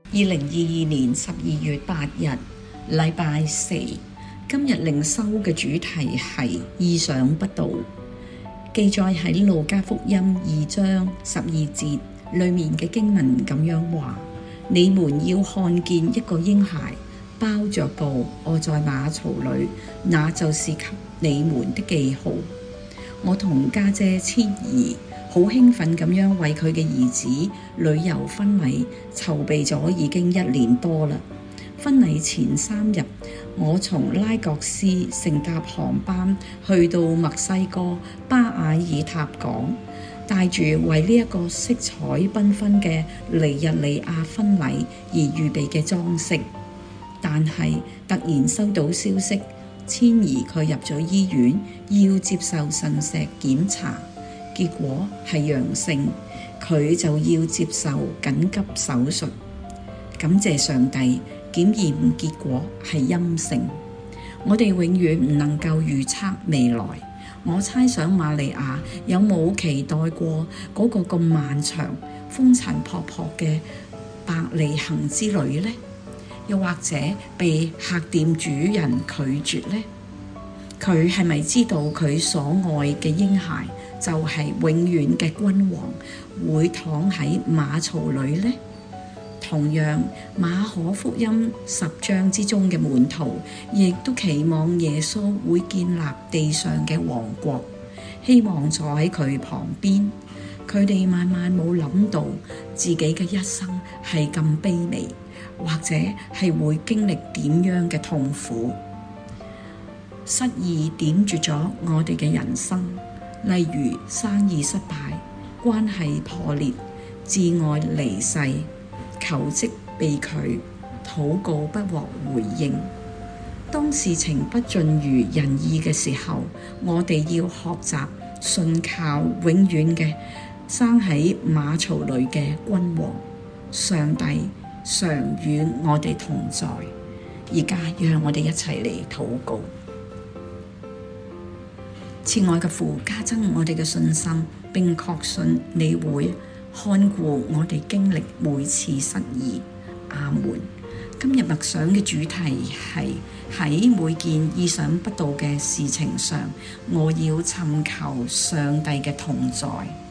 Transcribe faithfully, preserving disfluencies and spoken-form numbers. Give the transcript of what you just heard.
二零二二年十二月八日，禮拜四。今日靈修嘅主題係意想不到，記載喺路加福音二章十二節裏面嘅經文咁樣話：你們要看見一個嬰孩包着布臥在馬槽裏，那就是給你們的記號。我同家姐千兒好興奮咁樣為佢嘅兒子旅遊婚禮籌備咗已經一年多啦。婚禮前三日，我從拉各斯乘搭航班去到墨西哥巴爾爾塔港，帶住為呢一個色彩繽紛嘅尼日利亞婚禮而預備嘅裝飾。但係突然收到消息，千兒佢入咗醫院，要接受腎石檢查，結果係陽性，佢就要接受緊急手術。感謝上帝，檢驗結果係陰性。我哋永遠唔能夠預測未來。我猜想瑪利亞有冇期待過嗰個咁漫長、風塵僕僕嘅伯利恆之旅呢？又或者被客店主人拒絕呢？佢係咪知道佢所愛嘅嬰孩就係永遠嘅君王，會躺喺馬槽裏呢？同樣，馬可福音十章之中嘅門徒亦都期望耶穌會建立地上嘅王國，希望坐喺佢旁邊。佢哋萬萬冇諗到自己嘅一生係咁卑微，或者係會經歷點樣嘅痛苦。失意點綴咗我哋嘅人生，例如生意失敗、關係破裂、摯愛離世、求職被拒、禱告不獲回應。當事情不盡如人意嘅時候，我哋要學習信靠永遠嘅生喺馬槽裏嘅君王。上帝常與我哋同在。而家讓我哋一齊嚟禱告。慈愛嘅父，加增我哋嘅信心，並確信你會看顧我哋經歷每次失意。阿門。今日默想嘅主題係喺每件意想不到嘅事情上，我要尋求上帝嘅同在。